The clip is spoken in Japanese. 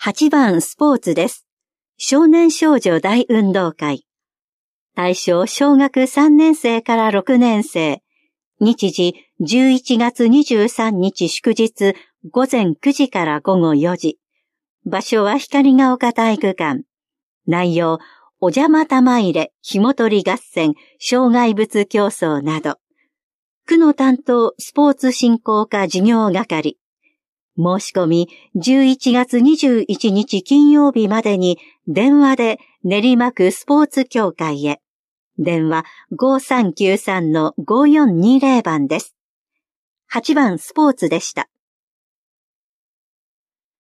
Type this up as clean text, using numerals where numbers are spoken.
8番スポーツです。少年少女大運動会。対象小学3年生から6年生。日時11月23日祝日午前9時から午後4時。場所は光が丘体育館。内容、お邪魔玉入れ、紐取り合戦、障害物競争など。区の担当スポーツ振興課事業係。申し込み11月21日金曜日までに電話で練馬区スポーツ協会へ。電話 5393-5420 番です。8番スポーツでした。